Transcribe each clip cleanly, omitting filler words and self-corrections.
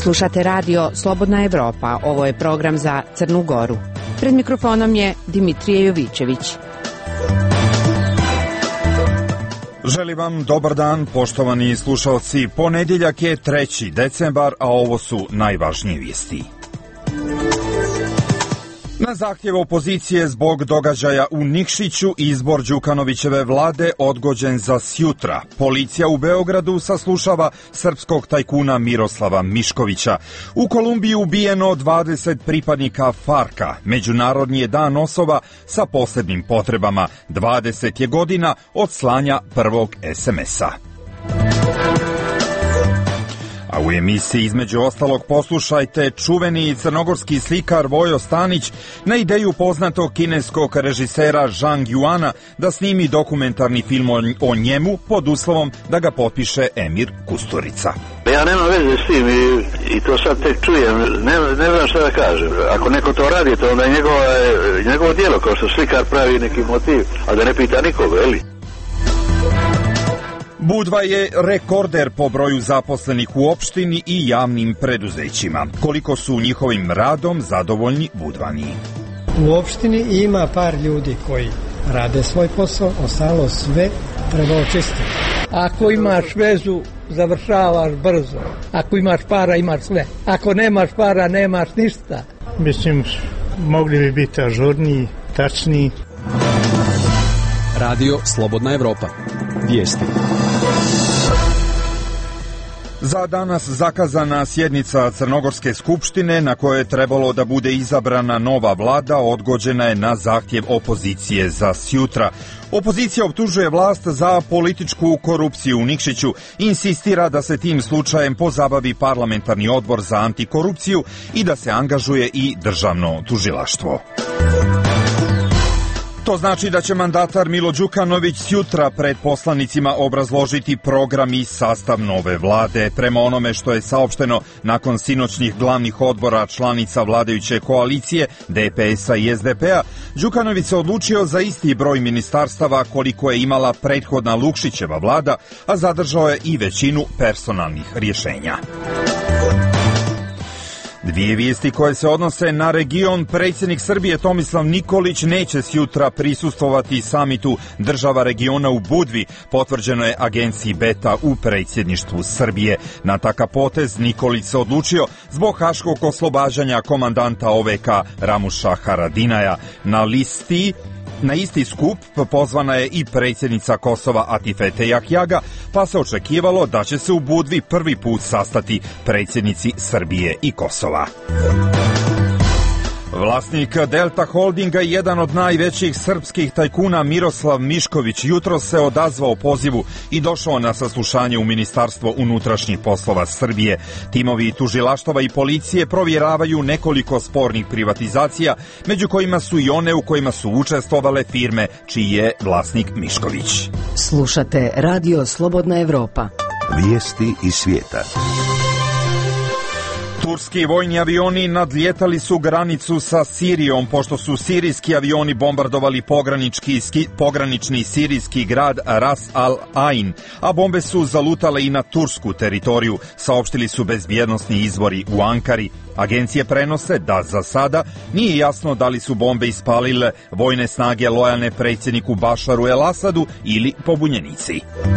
Slušate radio Slobodna Evropa, ovo je program za Crnu Goru. Pred mikrofonom je Dimitrije Jovićević. Želim vam dobar dan, poštovani slušalci. Ponedjeljak je 3. decembar, a ovo su najvažnije vijesti. Na zahtjev opozicije zbog događaja u Nikšiću izbor Đukanovićeve vlade odgođen za sjutra. Policija u Beogradu saslušava srpskog tajkuna Miroslava Miškovića. U Kolumbiji ubijeno 20 pripadnika FARC-a. Međunarodni je dan osoba sa posebnim potrebama. 20 je godina od slanja prvog SMS-a. A u emisiji između ostalog poslušajte čuveni crnogorski slikar Vojo Stanić na ideju poznatog kineskog režisera Zhang Yuana da snimi dokumentarni film o njemu pod uslovom da ga potpiše Emir Kusturica. Ja nemam veze s tim i to sad tek čujem, ne znam šta da kažem. Ako neko to radi, to onda je njegovo djelo, kao što slikar pravi neki motiv, a da ne pita nikoga, eli? Budva je rekorder po broju zaposlenih u opštini i javnim preduzećima. Koliko su njihovim radom zadovoljni Budvani? U opštini ima par ljudi koji rade svoj posao, ostalo sve treba očistiti. Ako imaš vezu, završavaš brzo. Ako imaš para, imaš sve. Ako nemaš para, nemaš ništa. Mislim, mogli bi biti ažurniji, tačniji. Radio Slobodna Evropa. Vijesti. Za danas zakazana sjednica Crnogorske skupštine na kojoj je trebalo da bude izabrana nova vlada odgođena je na zahtjev opozicije za sjutra. Opozicija optužuje vlast za političku korupciju u Nikšiću i insistira da se tim slučajem pozabavi parlamentarni odbor za antikorupciju i da se angažuje i državno tužilaštvo. To znači da će mandatar Milo Đukanović sjutra pred poslanicima obrazložiti program i sastav nove vlade. Prema onome što je saopšteno nakon sinoćnih glavnih odbora članica vladajuće koalicije DPS-a i SDP-a, Đukanović se odlučio za isti broj ministarstava koliko je imala prethodna Lukšićeva vlada, a zadržao je i većinu personalnih rješenja. Dvije vijesti koje se odnose na region. Predsjednik Srbije Tomislav Nikolić neće sjutra prisustvovati samitu država regiona u Budvi, potvrđeno je agenciji Beta u predsjedništvu Srbije. Na takav potez Nikolić se odlučio zbog haškog oslobađanja komandanta OVK Ramuša Haradinaja. Na isti skup pozvana je i predsjednica Kosova Atifete Jahjaga, pa se očekivalo da će se u Budvi prvi put sastati predsjednici Srbije i Kosova. Vlasnik Delta Holdinga i jedan od najvećih srpskih tajkuna Miroslav Mišković jutros se odazvao pozivu i došao na saslušanje u Ministarstvo unutrašnjih poslova Srbije. Timovi tužilaštava i policije provjeravaju nekoliko spornih privatizacija, među kojima su i one u kojima su učestvovale firme čiji je vlasnik Mišković. Slušate radio Slobodna Evropa. Vijesti iz svijeta. Turski vojni avioni nadlijetali su granicu sa Sirijom pošto su sirijski avioni bombardovali pogranični sirijski grad Ras al-Ain, a bombe su zalutale i na tursku teritoriju, saopštili su bezbjednosni izvori u Ankari. Agencije prenose da za sada nije jasno da li su bombe ispalile vojne snage lojalne predsjedniku Bašaru el-Asadu ili pobunjenici.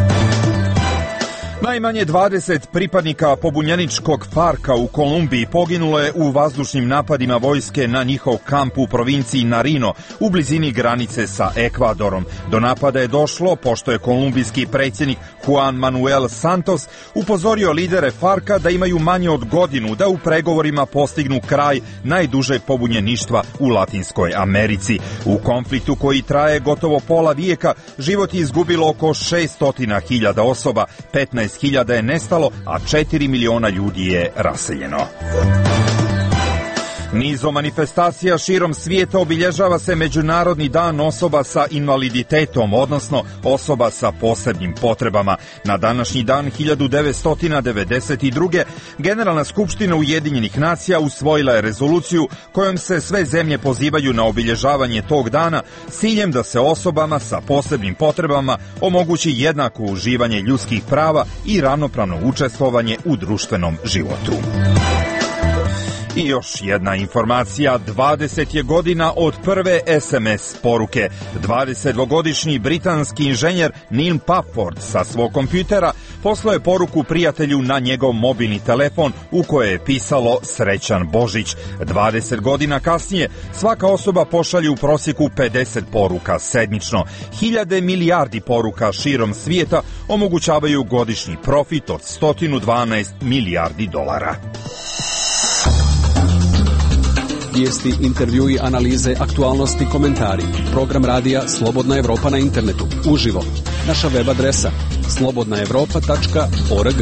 Najmanje 20 pripadnika pobunjeničkog FARC-a u Kolumbiji poginulo je u vazdušnim napadima vojske na njihov kamp u provinciji Narino u blizini granice sa Ekvadorom. Do napada je došlo pošto je kolumbijski predsjednik Juan Manuel Santos upozorio lidere FARC-a da imaju manje od godinu da u pregovorima postignu kraj najdužeg pobunjeništva u Latinskoj Americi. U konfliktu koji traje gotovo pola vijeka život je izgubilo oko 600.000 osoba, 15.000 je nestalo, a 4 miliona ljudi je raseljeno. Nizom manifestacija širom svijeta obilježava se Međunarodni dan osoba sa invaliditetom, odnosno osoba sa posebnim potrebama. Na današnji dan 1992. Generalna skupština Ujedinjenih nacija usvojila je rezoluciju kojom se sve zemlje pozivaju na obilježavanje tog dana s ciljem da se osobama sa posebnim potrebama omogući jednako uživanje ljudskih prava i ravnopravno učestvovanje u društvenom životu. I još jedna informacija, 20 je godina od prve SMS poruke. 22-godišnji britanski inženjer Neil Papford sa svog kompjutera poslao je poruku prijatelju na njegov mobilni telefon u kojoj je pisalo Srećan Božić. 20 godina kasnije svaka osoba pošalje u prosjeku 50 poruka sedmično. Hiljade milijardi poruka širom svijeta omogućavaju godišnji profit od 112 milijardi dolara. Vijesti, intervjui, analize, aktualnosti, komentari. Program radija Slobodna Evropa na internetu. Uživo. Naša web adresa slobodnaevropa.org.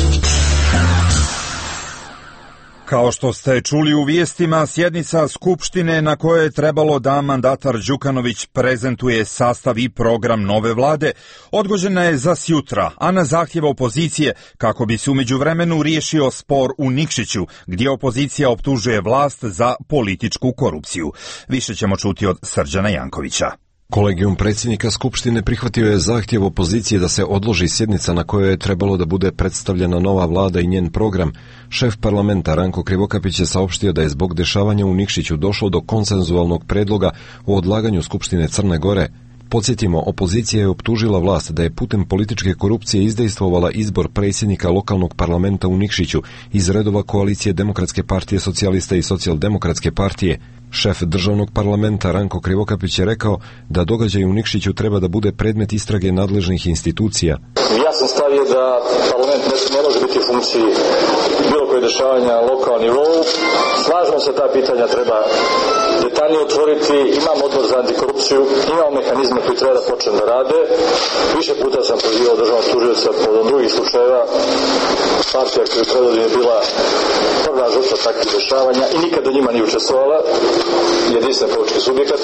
Kao što ste čuli u vijestima, sjednica Skupštine na kojoj je trebalo da mandatar Đukanović prezentuje sastav i program nove vlade, odgođena je za sjutra, a na zahtjev opozicije kako bi se u međuvremenu riješio spor u Nikšiću, gdje opozicija optužuje vlast za političku korupciju. Više ćemo čuti od Srđana Jankovića. Kolegijum predsjednika Skupštine prihvatio je zahtjev opozicije da se odloži sjednica na kojoj je trebalo da bude predstavljena nova vlada i njen program. Šef parlamenta Ranko Krivokapić je saopštio da je zbog dešavanja u Nikšiću došlo do konsenzualnog predloga o odlaganju Skupštine Crne Gore. Podsjetimo, opozicija je optužila vlast da je putem političke korupcije izdejstvovala izbor predsjednika lokalnog parlamenta u Nikšiću iz redova koalicije Demokratske partije socijalista i socijaldemokratske partije. Šef državnog parlamenta Ranko Krivokapić je rekao da događaj u Nikšiću treba da bude predmet istrage nadležnih institucija. Ja sam stavio da parlament ne može biti u funkciji bilo koje dešavanja na lokalnom nivou. Slažemo se, ta pitanja treba detaljnije otvoriti. Imamo odbor za antikorupciju, imamo mehanizme koji treba da počne da rade. Više puta sam pozivao državnog tužioca povodom drugih slučajeva. Partija koju predvodim je bila prva žrtva takvih dešavanja i nikada njima nije učestvovala, jedinstven politički subjekat,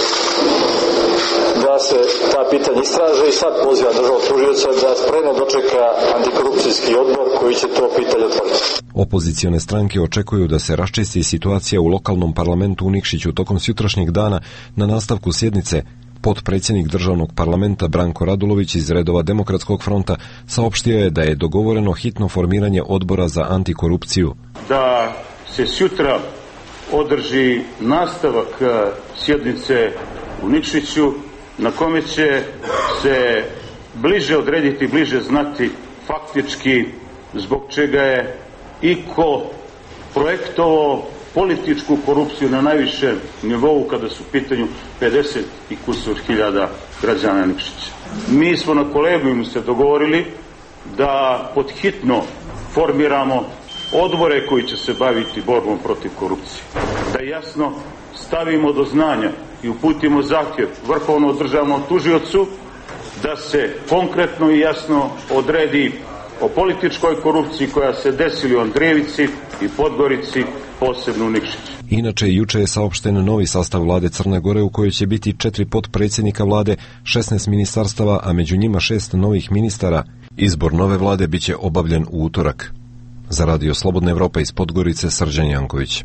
da se ta pitanja istraže i sad pozivam državnog tužioca da spremno dočeka antikorupcijski odbor koji će to pitanje otvoriti. Opozicione stranke očekuju da se raščisti situacija u lokalnom parlamentu u Nikšiću tokom sutrašnjeg dana na nastavku sjednice. Potpredsjednik državnog parlamenta Branko Radulović iz redova Demokratskog fronta saopštio je da je dogovoreno hitno formiranje odbora za antikorupciju. Da se sutra održi nastavak sjednice u Nikšiću na kome će se bliže odrediti, bliže znati faktički zbog čega je iko projektovao političku korupciju na najvišem nivou kada su u pitanju 50 i kusur hiljada građana Nikšića. Mi smo na kolegijumu se dogovorili da podhitno formiramo odbore koji će se baviti borbom protiv korupcije. Da jasno stavimo do znanja i uputimo zahtjev Vrhovnom državnom tužiocu da se konkretno i jasno odredi o političkoj korupciji koja se desila u Andrijevici i Podgorici, posebno u Nikšiću. Inače, juče je saopšten novi sastav vlade Crne Gore u kojoj će biti 4 potpredsjednika vlade, 16 ministarstava, a među njima 6 novih ministara. Izbor nove vlade biće obavljen u utorak. Za radio Slobodna Evropa iz Podgorice, Srđan Janković.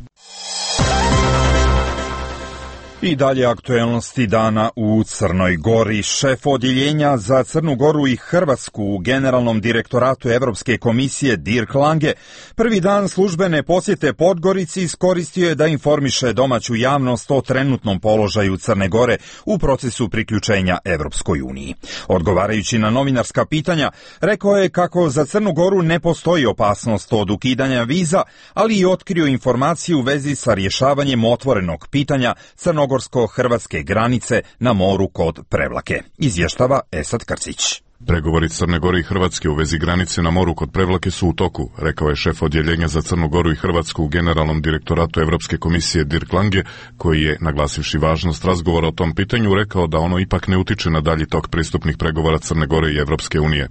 I dalje aktuelnosti dana u Crnoj Gori. Šef odjeljenja za Crnu Goru i Hrvatsku u Generalnom direktoratu Evropske komisije Dirk Lange prvi dan službene posjete Podgorici iskoristio je da informiše domaću javnost o trenutnom položaju Crne Gore u procesu priključenja Evropskoj uniji. Odgovarajući na novinarska pitanja, rekao je kako za Crnu Goru ne postoji opasnost od ukidanja viza, ali i otkrio informaciju u vezi sa rješavanjem otvorenog pitanja crnogorsko-hrvatske granice na moru kod Prevlake. Izvještava Esad Krcić. Pregovori Crne Gore i Hrvatske u vezi granice na moru kod Prevlake su u toku, rekao je šef odjeljenja za Crnu Goru i Hrvatsku u Generalnom direktoratu Evropske komisije Dirk Lange, koji je, naglasivši važnost razgovora o tom pitanju, rekao da ono ipak ne utiče na dalji tok pristupnih pregovora Crne Gore i Evropske unije.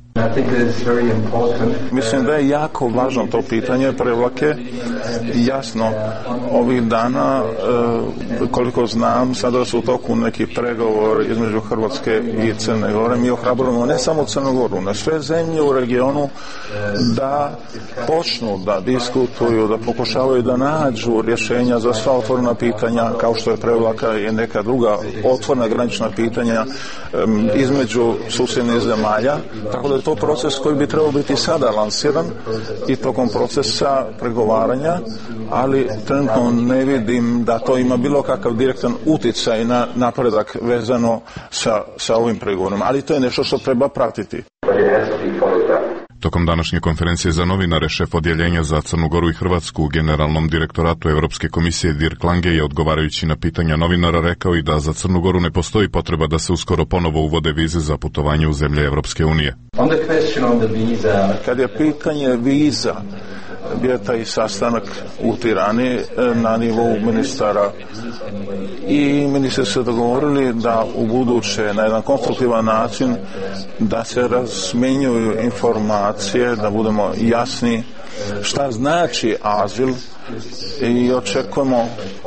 Mislim da je jako važno to pitanje Prevlake. Jasno, ovih dana, koliko znam, sada su u toku neki pregovor između Hrvatske i Crne Gore. Mi ohrabrujemo ne samo Crnu Goru, na sve zemlje u regionu da počnu da diskutuju, da pokušavaju da nađu rješenja za sva otvorena pitanja, kao što je Prevlaka i neka druga otvorena granična pitanja između susjednih zemalja. Tako da je to proces koji bi trebao biti sada lansiran i tokom procesa pregovaranja, ali trenutno ne vidim da to ima bilo kakav direktan uticaj na napredak vezano sa ovim pregovorima, ali to je nešto što treba pratiti. Tokom današnje konferencije za novinare, šef odjeljenja za Crnu Goru i Hrvatsku u Generalnom direktoratu Evropske komisije Dirk Lange je, odgovarajući na pitanja novinara, rekao i da za Crnu Goru ne postoji potreba da se uskoro ponovo uvode vize za putovanje u zemlje Evropske unije. Kad je pitanje viza, bio taj sastanak u Tirani na nivou ministara i ministri su dogovorili da u buduće na jedan konstruktivan način da se razmenjuju informacije, da budemo jasni šta znači azil i očekujemo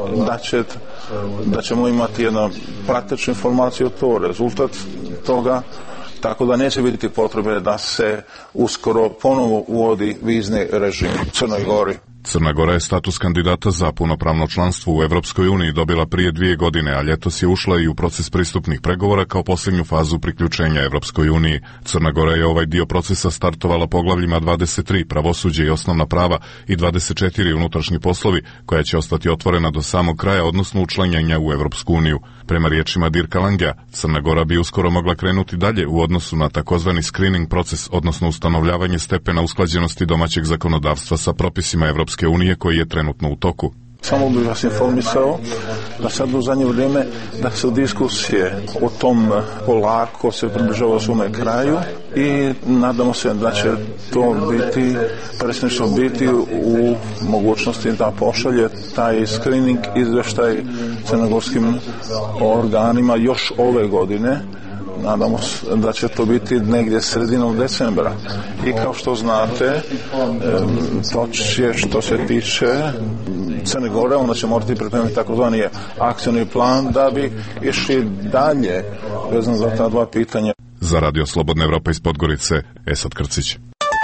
da ćemo imati jednu praktičnu informaciju o to, rezultat toga, tako da neće biti potrebe da se uskoro ponovo uvodi vizni režim u Crnoj Gori. Crna Gora je status kandidata za punopravno članstvo u Evropskoj uniji dobila prije 2 godine, a ljetos je ušla i u proces pristupnih pregovora kao posljednju fazu priključenja Evropskoj uniji. Crna Gora je ovaj dio procesa startovala poglavljima 23 pravosuđe i osnovna prava i 24 unutrašnji poslovi, koja će ostati otvorena do samog kraja, odnosno učlanjenja u Evropsku uniju. Prema riječima Dirka Langea, Crna Gora bi uskoro mogla krenuti dalje u odnosu na takozvani screening proces, odnosno ustanovljavanje stepena usklađenosti domaćeg zakonodavstva sa propisima Evropske unije koji je trenutno u toku. Samo bih vas informisao da sad u zadnje vrijeme da su diskusije o tom polako se približava svome kraju i nadamo se da će to biti, predsjedništvo biti u mogućnosti da pošalje taj screening izvještaj crnogorskim organima još ove godine. Nadamo se da će to biti negdje sredinom decembra. I kao što znate, to će što se tiče Crne Gore, onda će morati pripremiti takozvani akcioni plan da bi išli dalje vezano za ta dva pitanja. Za Radio Slobodna Evropa iz Podgorice, Esad Krcić.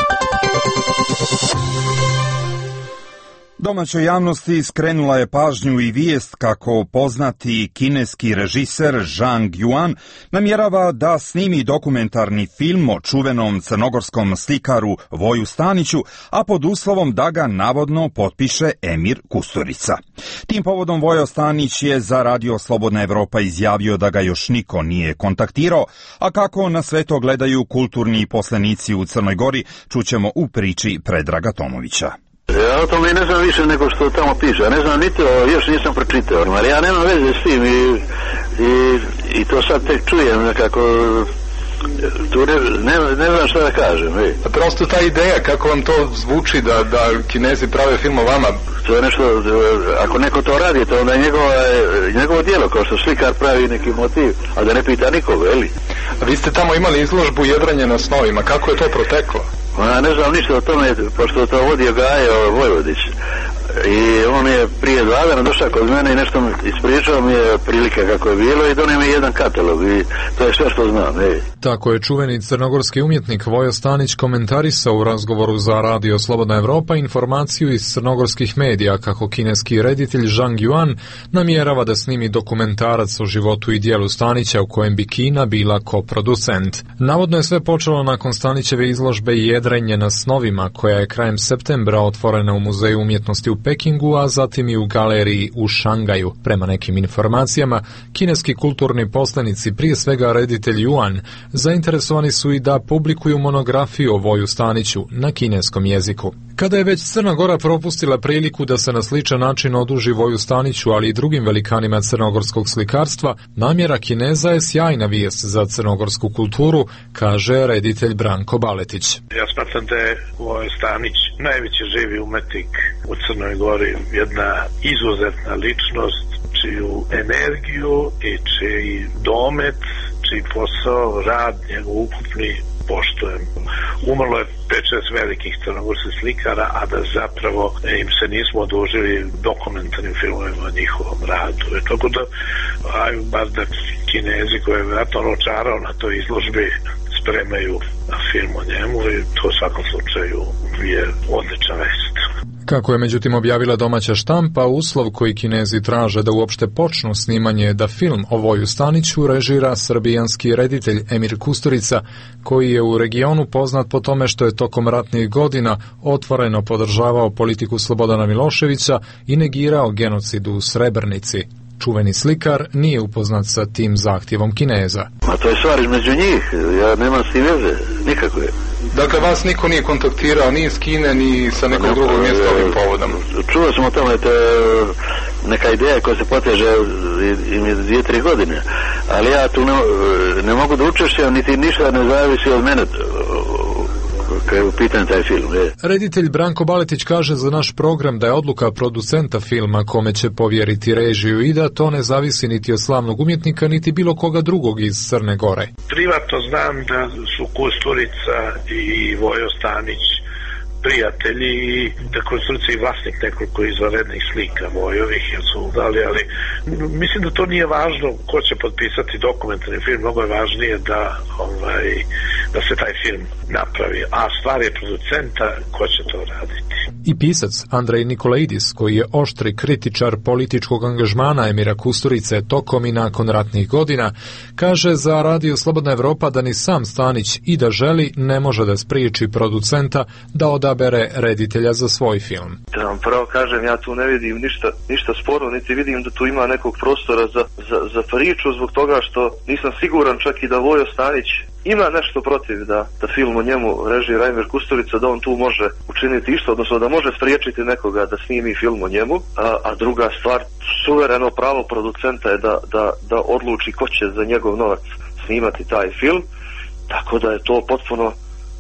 Domaćoj javnosti skrenula je pažnju i vijest kako poznati kineski režiser Zhang Yuan namjerava da snimi dokumentarni film o čuvenom crnogorskom slikaru Voju Staniću, a pod uslovom da ga navodno potpiše Emir Kusturica. Tim povodom Vojo Stanić je za Radio Slobodna Evropa izjavio da ga još niko nije kontaktirao, a kako na sve to gledaju kulturni poslenici u Crnoj Gori, čućemo u priči Predraga Tomovića. Ja o tome ne znam više nego što tamo piše. Ne znam ni to, još nisam pročitao. Ali ja nemam veze s tim i to sad tek čujem nekako. Tu ne znam šta da kažem. Prosto ta ideja, kako vam to zvuči da Kinezi prave film o vama? To je nešto, ako neko to radi, to onda je njegovo djelo, kao što slikar pravi neki motiv, a da ne pita nikoga, eli? A vi ste tamo imali izložbu Jedranje na snovima, kako je to proteklo? Ja ne znam ništa o tome, pošto to vodio Gaja Vojvodić. I on je prije 2 dana došao kod mene i nešto ispričao mi je prilike kako je bilo i donio mi jedan katalog i to je sve što znam. Tako je čuveni crnogorski umjetnik Vojo Stanić komentarisao u razgovoru za Radio Slobodna Evropa informaciju iz crnogorskih medija kako kineski reditelj Zhang Yuan namjerava da snimi dokumentarac o životu i djelu Stanića u kojem bi Kina bila koproducent. Navodno je sve počelo nakon Stanićeve izložbe Jedrenje na snovima, koja je krajem septembra otvorena u Muzeju umjetnosti u Pekingu, a zatim i u galeriji u Šangaju. Prema nekim informacijama, kineski kulturni poslenici, prije svega reditelj Yuan, zainteresovani su i da publikuju monografiju o Voju Staniću na kineskom jeziku. Kada je već Crna Gora propustila priliku da se na sličan način oduži Voju Staniću, ali i drugim velikanima crnogorskog slikarstva, namjera Kineza je sjajna vijest za crnogorsku kulturu, kaže reditelj Branko Baletić. Ja smatram da je Vojo Stanić najveći živi umetnik u Crnoj Gori, jedna izuzetna ličnost, čiju energiju i čiji domet, čiji posao, rad, njegov ukupni poštujem. Umrlo je 5-6 velikih crnogorskih slikara, a da zapravo im se nismo odužili dokumentarnim filmovima o njihovom radu. Tako da, bar da Kinezi koji je vjerojatno očarao na toj izložbi spremaju film o njemu i to u svakom slučaju je odlična vest. Kako je međutim objavila domaća štampa, uslov koji Kinezi traže da uopšte počnu snimanje da film o Voju Staniću režira srbijanski reditelj Emir Kusturica, koji je u regionu poznat po tome što je tokom ratnih godina otvoreno podržavao politiku Slobodana Miloševića i negirao genocid u Srebrnici. Čuveni slikar nije upoznat sa tim zahtjevom Kineza. Ma to je stvar između njih, ja nemam s tim veze, nikakve. Dakle, vas niko nije kontaktirao ni iz Kine, ni sa nekog drugog mjesta ovim povodom? Čuo sam o tome, to je neka ideja koja se poteže im je 2-3 godine, ali ja tu ne mogu da učešćam, niti ništa ne zavisi od mene kada je u pitanju taj film. Reditelj Branko Baletić kaže za naš program da je odluka producenta filma kome će povjeriti režiju i da to ne zavisi niti od slavnog umjetnika, niti bilo koga drugog iz Crne Gore. Privatno znam da su Kusturica i Vojo Stanić prijatelji i da Kusturica i vlasnik nekoliko izvanrednih slika Vojovih, jer su dali, ali mislim da to nije važno ko će potpisati dokumentarni film, mnogo je važnije da se taj film napravi, a stvar je producenta ko će to raditi. I pisac Andrej Nikolaidis, koji je oštri kritičar političkog angažmana Emira Kusturice tokom i nakon ratnih godina, kaže za Radio Slobodna Evropa da ni sam Stanić i da želi ne može da spriječi producenta da odabere reditelja za svoj film. Da vam pravo kažem, ja tu ne vidim ništa sporno, niti vidim da tu ima nekog prostora za priču, zbog toga što nisam siguran čak i da Vojo Stanić ima nešto protiv da film o njemu režira Emir Kusturica, da on tu može učiniti isto, odnosno da može spriječiti nekoga da snimi film o njemu, a druga stvar, suvereno pravo producenta je da odluči ko će za njegov novac snimati taj film, tako da je to potpuno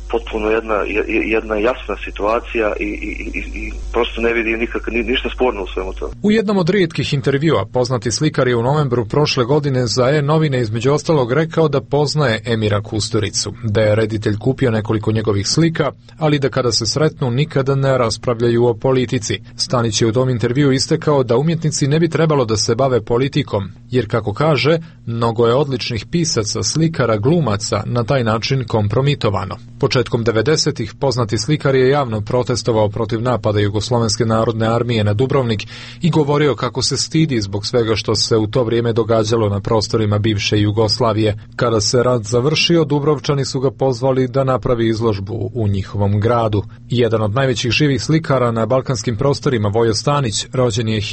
jedna jasna situacija i prosto ne vidim ništa sporno u svemu tome. U jednom od rijetkih intervjua poznati slikar je u novembru prošle godine za E-novine između ostalog rekao da poznaje Emira Kusturicu, da je reditelj kupio nekoliko njegovih slika, ali da kada se sretnu nikada ne raspravljaju o politici. Stanić je u tom intervju istekao da umjetnici ne bi trebalo da se bave politikom, jer kako kaže, mnogo je odličnih pisaca, slikara, glumaca na taj način kompromitovano. Početkom 90-ih poznati slikar je javno protestovao protiv napada Jugoslovenske narodne armije na Dubrovnik i govorio kako se stidi zbog svega što se u to vrijeme događalo na prostorima bivše Jugoslavije. Kada se rat završio, Dubrovčani su ga pozvali da napravi izložbu u njihovom gradu. Jedan od najvećih živih slikara na balkanskim prostorima, Vojo Stanić, rođen je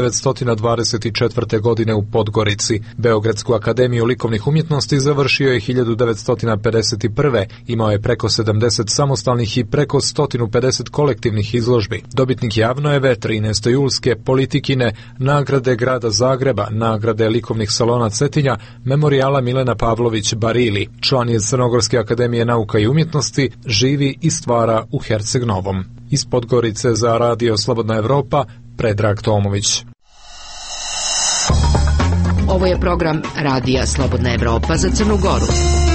1924. godine u Podgorici. Beogradsku akademiju likovnih umjetnosti završio je 1951. Imao je preko 70 samostalnih i preko 150 kolektivnih izložbi. Dobitnik Javnojeve, 13. julske, Politikine, nagrade grada Zagreba, nagrade likovnih salona Cetinja, memorijala Milena Pavlović Barili. Član je Crnogorske akademije nauka i umjetnosti, živi i stvara u Herceg Novom. Iz Podgorice za Radio Slobodna Evropa, Predrag Tomović. Ovo je program Radija Slobodna Evropa za Crnu Goru.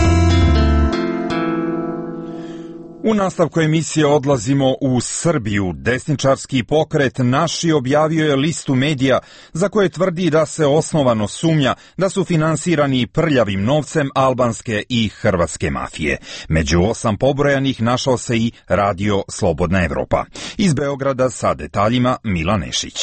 U nastavku emisije odlazimo u Srbiju. Desničarski pokret Naši objavio je listu medija za koje tvrdi da se osnovano sumnja da su finansirani prljavim novcem albanske i hrvatske mafije. Među 8 pobrojanih našao se i Radio Slobodna Evropa. Iz Beograda sa detaljima Milan Nešić.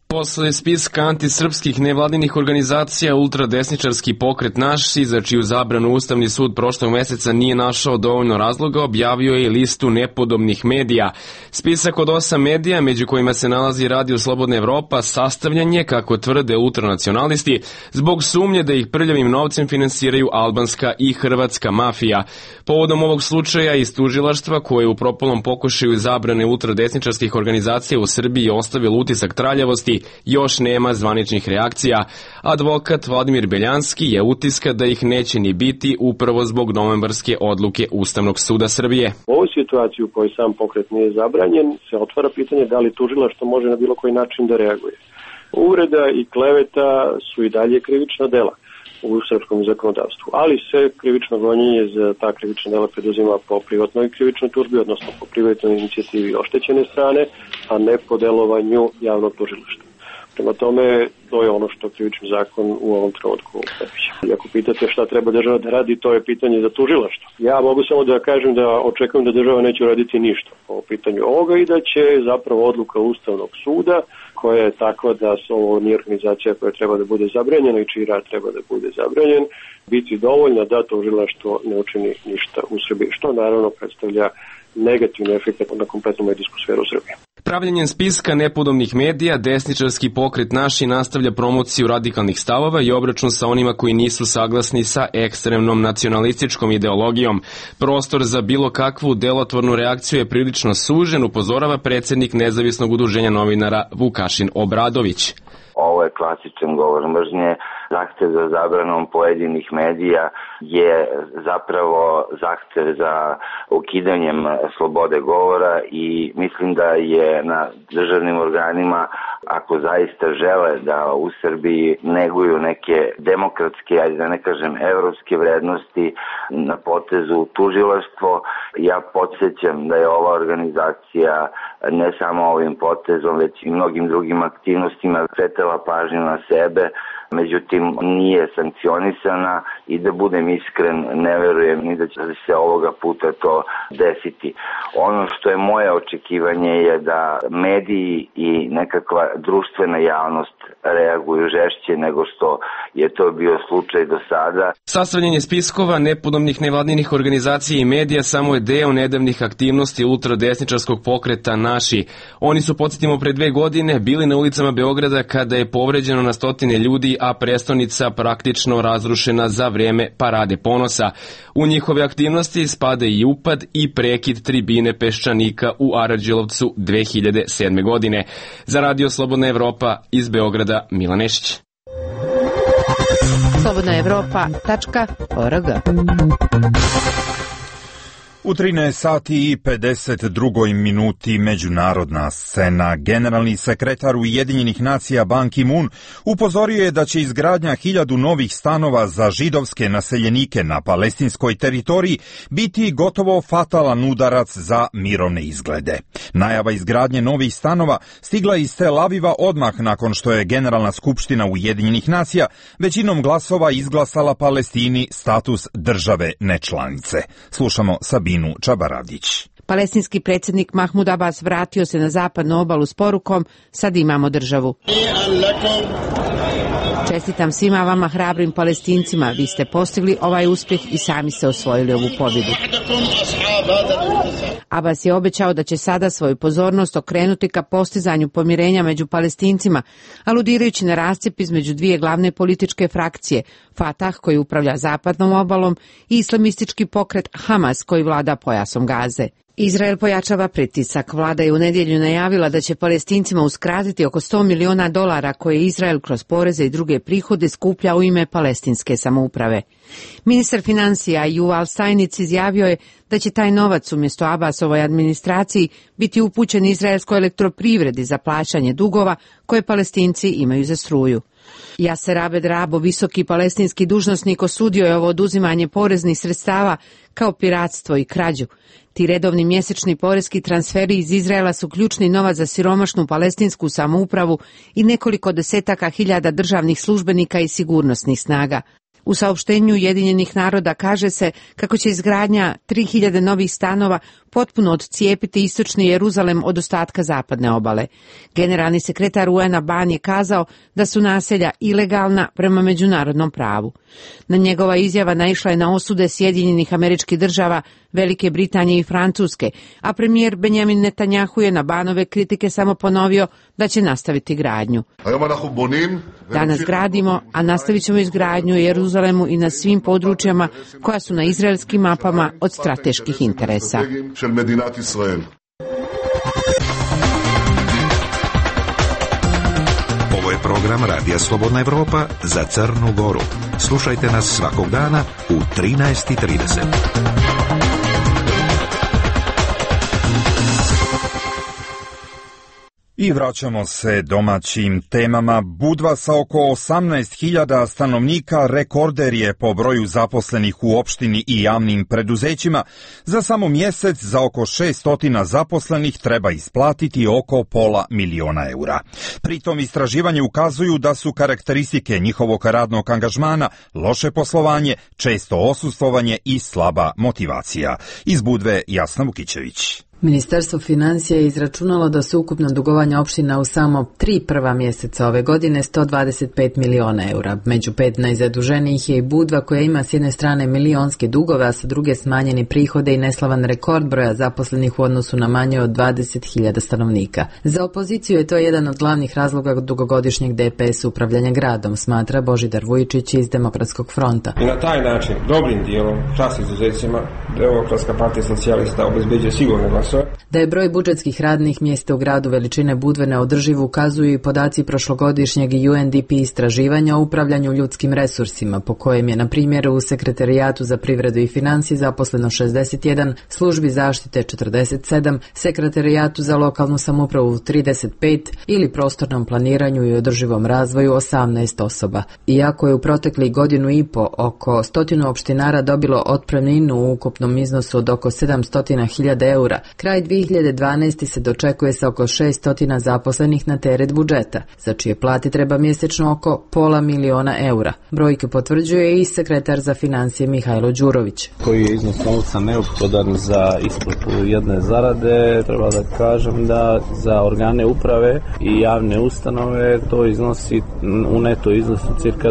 Posle spiska antisrpskih nevladinih organizacija, ultradesničarski pokret Naši, za čiju zabranu Ustavni sud prošlog meseca nije našao dovoljno razloga, objavio je listu nepodobnih medija. Spisak od 8 medija, među kojima se nalazi Radio Slobodna Evropa, sastavljan je, kako tvrde ultranacionalisti, zbog sumnje da ih prljavim novcem finansiraju albanska i hrvatska mafija. Povodom ovog slučaja iz tužilaštva, koje u propalom pokušaju zabrane ultradesničarskih organizacija u Srbiji ostavilo utisak traljavosti, još nema zvaničnih reakcija. Advokat Vladimir Beljanski je utiska da ih neće ni biti upravo zbog novembarske odluke Ustavnog suda Srbije. U ovoj situaciji u kojoj sam pokret nije zabranjen se otvara pitanje da li tužilaštvo može na bilo koji način da reaguje. Uvreda i kleveta su i dalje krivična dela u srpskom zakonodavstvu, ali se krivično gonjenje za ta krivična dela preduzima po privatnoj krivičnoj tužbi, odnosno po privatnoj inicijativi oštećene strane, a ne po delovanju javnog tužilaštva. Prema tome, to je ono što krivični zakon u ovom trenutku predviđa. I ako pitate šta treba država da radi, to je pitanje za tužilaštvo. Ja mogu samo da kažem da očekujem da država neće raditi ništa po pitanju ovoga i da će zapravo odluka Ustavnog suda, koja je takva da ovo nije organizacija koja treba da bude zabranjena i čiji rad treba da bude zabranjen, biti dovoljna da tužilaštvo ne učini ništa u Srbiji, što naravno predstavlja negativni efekt na kompletnu medijsku sferu u Srbiji. Pravljenjem spiska nepodobnih medija, desničarski pokret Naši nastavlja promociju radikalnih stavova i obračun sa onima koji nisu saglasni sa ekstremnom nacionalističkom ideologijom. Prostor za bilo kakvu delotvornu reakciju je prilično sužen, upozorava predsjednik Nezavisnog udruženja novinara Vukašin Obradović. Ovo je klasičan govor mržnje. Zahtev za zabranom pojedinih medija je zapravo zahtev za ukidanjem slobode govora i mislim da je na državnim organima, ako zaista žele da u Srbiji neguju neke demokratske, ajde da ne kažem evropske vrednosti, na potezu tužilaštvo. Ja podsjećam da je ova organizacija ne samo ovim potezom, već i mnogim drugim aktivnostima skretala pažnju na sebe, međutim nije sankcionisana i da budem iskren, ne verujem ni da će se ovoga puta to desiti. Ono što je moje očekivanje je da mediji i nekakva društvena javnost reaguju žešće nego što je to bio slučaj do sada. Sastavljanje spiskova nepodobnih nevladinih organizacija i medija samo je deo nedavnih aktivnosti ultradesničarskog pokreta Naši. Oni su, podsjetimo, pre 2 godine bili na ulicama Beograda kada je povređeno na stotine ljudi, a prestonica praktično razrušena za vreme Parade ponosa. U njihove aktivnosti spada i upad i prekid tribine Peščanika u Aranđelovcu 2007. godine. Za Radio Slobodna Evropa iz Beograda, Milan Nešić. slobodnaevropa.org. U 13 sati i 52 minuti međunarodna scena. Generalni sekretar Ujedinjenih nacija Ban Ki-moon upozorio je da će izgradnja 1000 novih stanova za židovske naseljenike na palestinskoj teritoriji biti gotovo fatalan udarac za mirovne izglede. Najava izgradnje novih stanova stigla iz Tel Aviva odmah nakon što je Generalna skupština Ujedinjenih nacija većinom glasova izglasala Palestini status države nečlanice. Slušamo Sabinu Čabaradić. Palestinski predsjednik Mahmud Abbas vratio se na zapadnu obalu s porukom: sad imamo državu. Čestitam svima vama, hrabrim Palestincima, vi ste postigli ovaj uspjeh i sami ste osvojili ovu pobjedu. Abbas je obećao da će sada svoju pozornost okrenuti ka postizanju pomirenja među Palestincima, aludirajući na rascjep između 2 glavne političke frakcije, Fatah koji upravlja zapadnom obalom i islamistički pokret Hamas koji vlada pojasom Gaze. Izrael pojačava pritisak. Vlada je u nedjelju najavila da će Palestincima uskratiti oko $100 miliona koje Izrael kroz poreze i druge prihode skuplja u ime palestinske samouprave. Ministar financija Yuval Steinitz izjavio je da će taj novac umjesto Abbasovoj administraciji biti upućen izraelskoj elektroprivredi za plaćanje dugova koje Palestinci imaju za struju. Yasser Abed Rabo, visoki palestinski dužnosnik, osudio je ovo oduzimanje poreznih sredstava kao piratstvo i krađu. Ti redovni mjesečni porezki transferi iz Izraela su ključni novac za siromašnu palestinsku samoupravu i nekoliko desetaka hiljada državnih službenika i sigurnosnih snaga. U saopštenju Ujedinjenih naroda kaže se kako će izgradnja 3000 novih stanova potpuno odcijepiti istočni Jeruzalem od ostatka zapadne obale. Generalni sekretar UN-a Ban je kazao da su naselja ilegalna prema međunarodnom pravu. Na njegova izjava naišla je na osude Sjedinjenih Američkih Država, Velike Britanije i Francuske, a premijer Benjamin Netanjahu je na Banove kritike samo ponovio da će nastaviti gradnju. Danas gradimo, a nastavit ćemo izgradnju u Jeruzalemu i na svim područjama koja su na izraelskim mapama od strateških interesa. Ovo je program Radija Slobodna Evropa za Crnu Goru. Slušajte nas svakog dana u 13:30. I vraćamo se domaćim temama. Budva sa oko 18.000 stanovnika rekorder je po broju zaposlenih u opštini i javnim preduzećima. Za samo mjesec za oko 600 zaposlenih treba isplatiti oko $500.000 eura. Pritom istraživanje ukazuju da su karakteristike njihovog radnog angažmana loše poslovanje, često odsustvovanje i slaba motivacija. Iz Budve Jasna Vukićević. Ministarstvo financija je izračunalo da su ukupna dugovanja opština u samo 3 prva mjeseca ove godine 125 miliona eura. Među 5 najzaduženijih je i Budva koja ima s jedne strane milionske dugove, a sa druge smanjeni prihode i neslavan rekord broja zaposlenih u odnosu na manje od 20.000 stanovnika. Za opoziciju je to jedan od glavnih razloga dugogodišnjeg DPS upravljanja gradom, smatra Božidar Vujičić iz Demokratskog fronta. I na taj način, dobrim dijelom, čast izuzecima, Demokratska partija socijalista obezbeđuje sigurne glasove. Da je broj budžetskih radnih mjesta u gradu veličine Budve neodrživ ukazuju i podaci prošlogodišnjeg UNDP istraživanja o upravljanju ljudskim resursima, po kojem je, na primjer, u Sekretarijatu za privredu i financije zaposleno 61, službi zaštite 47, Sekretarijatu za lokalnu samoupravu 35 ili prostornom planiranju i održivom razvoju 18 osoba. Iako je u protekli godinu i po oko 100 opštinara dobilo otpremninu u ukupnom iznosu od oko 700.000 eura, kraj 2012. se dočekuje sa oko 600 zaposlenih na teret budžeta, za čije plati treba mjesečno oko $500.000 eura. Brojke potvrđuje i sekretar za financije Mihajlo Đurović. Koji je iznos novca neophodan za isplatu jedne zarade, treba da kažem da za organe uprave i javne ustanove to iznosi u neto iznosu cirka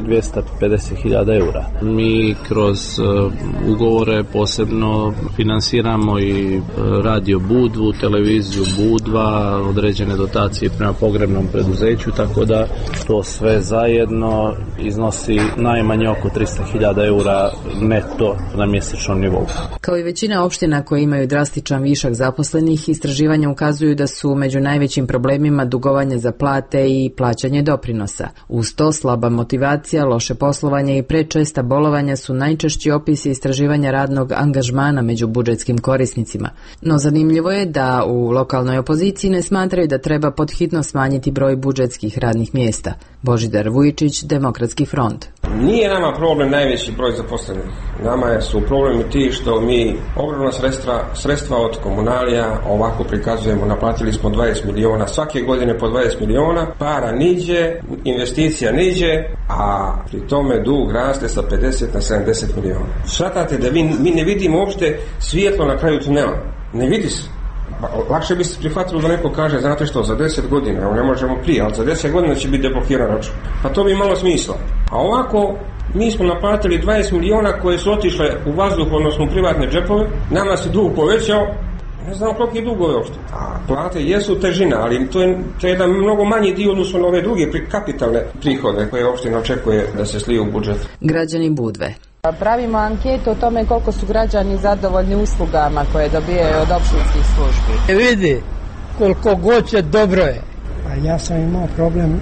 250.000 eura. Mi kroz ugovore posebno finansiramo i radio Budvu, televiziju Budva, određene dotacije prema pogrebnom preduzeću, tako da to sve zajedno iznosi najmanje oko 300.000 eura neto na mjesečnom nivou. Kao i većina opština koje imaju drastičan višak zaposlenih, istraživanja ukazuju da su među najvećim problemima dugovanje za plate i plaćanje doprinosa. Uz to slaba motivacija, loše poslovanje i prečesta bolovanja su najčešći opisi istraživanja radnog angažmana među budžetskim korisnicima. No zanimljivo je da u lokalnoj opoziciji ne smatraju da treba podhitno smanjiti broj budžetskih radnih mjesta. Božidar Vujičić, Demokratski front. Nije nama problem najveći broj zaposlenih. Nama su problemi ti što mi ogromna sredstva od komunalija ovako prikazujemo. Naplatili smo 20 miliona, svake godine po 20 miliona, para niđe, investicija niđe, a pri tome dug raste sa 50 na 70 miliona. Shvatate da mi ne vidimo uopšte svijetlo na kraju tunela. Ne vidi se. Lakše bi se prihvatilo da neko kaže, znate što, za 10 godina, evo ne možemo prije, ali za 10 godina će biti deblokiran račun. Pa to bi imalo smisla. A ovako, mi smo naplatili 20 miliona koje su otišle u vazduh, odnosno u privatne džepove, nama se dug povećao, ne znam koliko je dugove uopšte. A plate jesu težina, ali to je jedan mnogo manji dio odnosno na ove druge kapitalne prihode koje opština očekuje da se sliju u budžet. Građani Budve. Pravimo anketu o tome koliko su građani zadovoljni uslugama koje dobijaju od opštinskih službi. Vidi, koliko god će dobro je. A ja sam imao problem,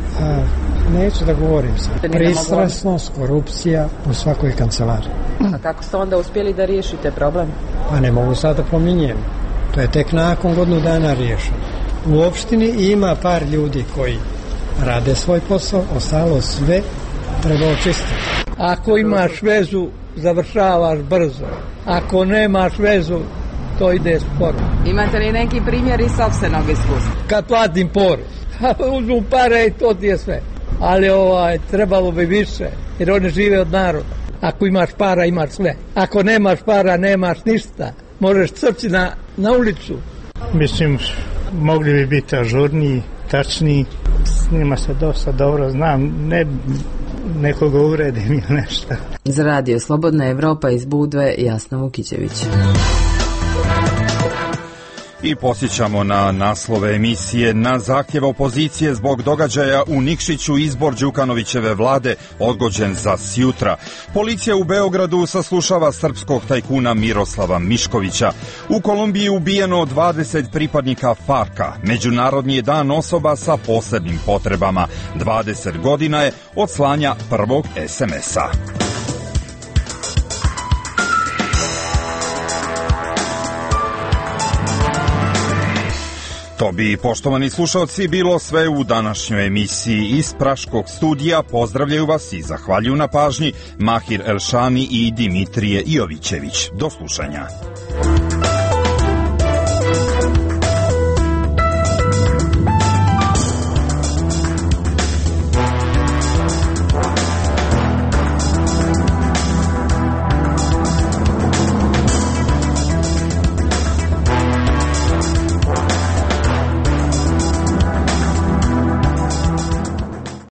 neću da govorim sad. Pristrasnost, korupcija u svakoj kancelariji. A kako ste onda uspjeli da riješite problem? Pa ne mogu sad da pominjem. To je tek nakon godinu dana riješeno. U opštini ima par ljudi koji rade svoj posao, ostalo sve treba očistiti. Ako imaš vezu, završavaš brzo. Ako nemaš vezu, to ide sporo. Imate li neki primjer iz sopstvenog iskustva? Kad platim porez, uzmu pare i to ti je sve. Ali trebalo bi više, jer oni žive od naroda. Ako imaš para, imaš sve. Ako nemaš para, nemaš ništa. Možeš crći na ulicu. Mislim, mogli bi biti ažurniji, tačniji. S njima se dosta dobro znam, ne nekoga uvredim ili nešto. Za Radio Slobodna Evropa iz Budve, Jasna Vukićević. I posjećamo na naslove emisije. Na zahtjev opozicije zbog događaja u Nikšiću izbor Đukanovićeve vlade odgođen za sjutra. Policija u Beogradu saslušava srpskog tajkuna Miroslava Miškovića. U Kolumbiji ubijeno 20 pripadnika FARC-a. Međunarodni je dan osoba sa posebnim potrebama. 20 godina je od slanja prvog SMS-a. To bi, poštovani slušalci, bilo sve u današnjoj emisiji. Iz Praškog studija pozdravljaju vas i zahvaljuju na pažnji Mahir Elšani i Dimitrije Jovićević. Do slušanja.